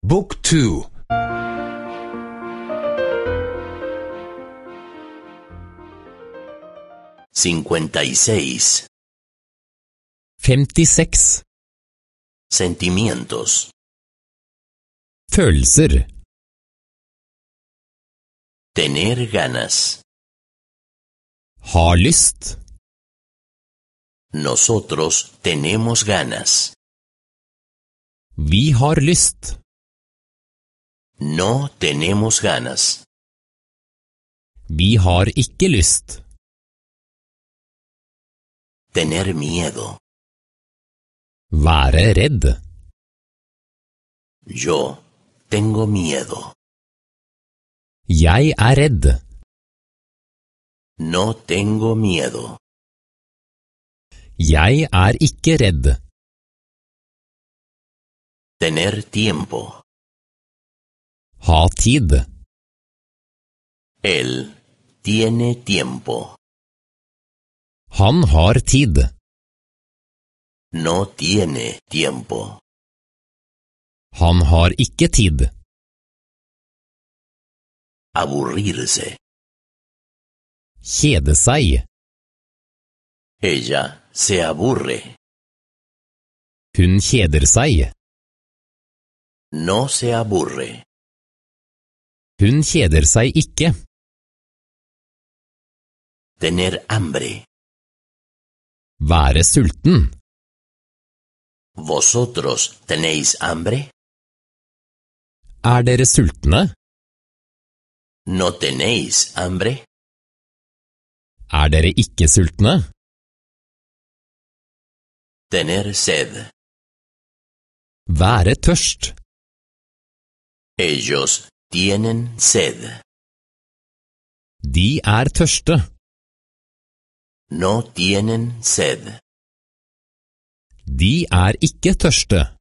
Book 2. 56. 56. Sentimientos. Følelser. Tener ganas. Ha lyst. Nosotros tenemos ganas. Vi har lyst. No tenemos ganas. Vi har ikke lyst. Tener miedo. Være redd. Yo tengo miedo. Jeg er redd. No tengo miedo. Jeg er ikke redd. Tener tiempo. Ha tid. Él tiene tiempo. Han har tid. No tiene tiempo. Han har ikke tid. Aburrirse. Kjede seg. Ella se aburre. Hun kjeder seg. No se aburre. Hun kjeder seg ikke. Tener hambre. Være sulten. ¿Vosotros tenéis hambre? Er dere sultne? ¿No tenéis hambre? Er dere ikke sultne? Tener sed. Være tørst. Ellos tienen sed. De er tørste. No tienen sed. De er ikke tørste.